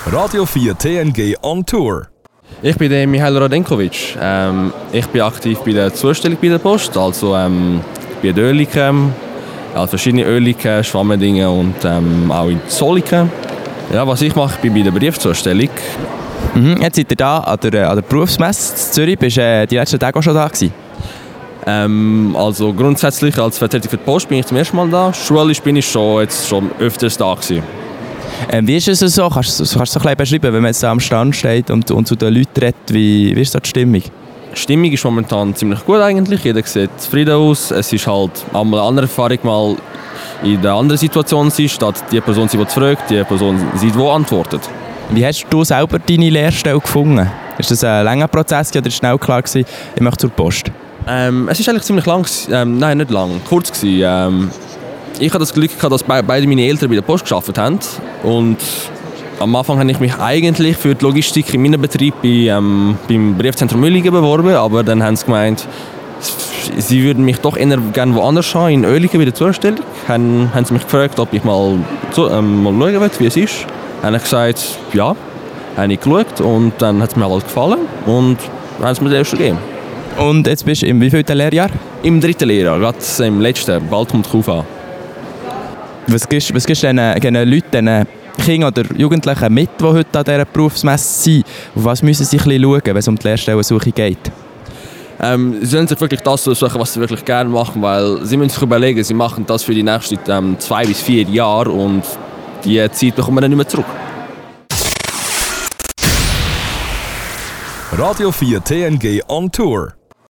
Radio 4 TNG on Tour. Ich bin der Mihail Radenkovic. Ich bin aktiv bei der Zustellung bei der Post, also bei der Oerlikon, verschiedene Oerlikon, Schwammendingen und auch in Zolliken. Ja, was ich mache, ich bin bei der Briefzustellung. Jetzt seid ihr da an der Berufsmesse in Zürich. Bist du die letzten Tage auch schon da gewesen? Also grundsätzlich als Vertreter für die Post bin ich zum ersten Mal da. Schulisch bin ich schon öfters da gewesen. Wie ist es so? Kannst du es so ein bisschen beschreiben, wenn man jetzt da am Stand steht und zu den Leuten redet? Wie ist da die Stimmung? Die Stimmung ist momentan ziemlich gut eigentlich. Jeder sieht zufrieden aus. Es ist halt einmal eine andere Erfahrung, mal in der anderen Situation zu sein, statt die Person, die fragt, die Person, die antwortet. Wie hast du selber deine Lehrstelle gefunden? Ist das ein langer Prozess oder ist schnell klar gewesen, ich möchte zur Post? Es ist eigentlich ziemlich lang, nein, nicht lang, kurz gewesen. Ich hatte das Glück gehabt, dass beide meine Eltern bei der Post gearbeitet haben. Und am Anfang habe ich mich eigentlich für die Logistik in meinem Betrieb beim Briefzentrum Müllingen beworben, aber dann haben sie gemeint, sie würden mich doch eher gerne woanders haben, in Oerlikon bei der Zustellung. Haben sie mich gefragt, ob ich mal schauen will, wie es ist. Habe ich gesagt, ja. Habe ich geschaut und dann hat es mir halt gefallen und haben sie mir den ersten gegeben. Und jetzt bist du im wievielten Lehrjahr? Im 3. Lehrjahr, gerade im letzten, bald kommt die Kufa. Was gibst du diesen Leuten, diesen Kindern oder Jugendlichen mit, die heute an dieser Berufsmesse sind? Auf was müssen sie ein bisschen schauen, wenn es um die Lehrstellensuche geht? Sie sollen sich wirklich das suchen, was sie wirklich gerne machen, weil sie müssen sich überlegen, sie machen das für die nächsten 2 bis 4 Jahre und die Zeit bekommen wir dann nicht mehr zurück. Radio 4 TNG on Tour.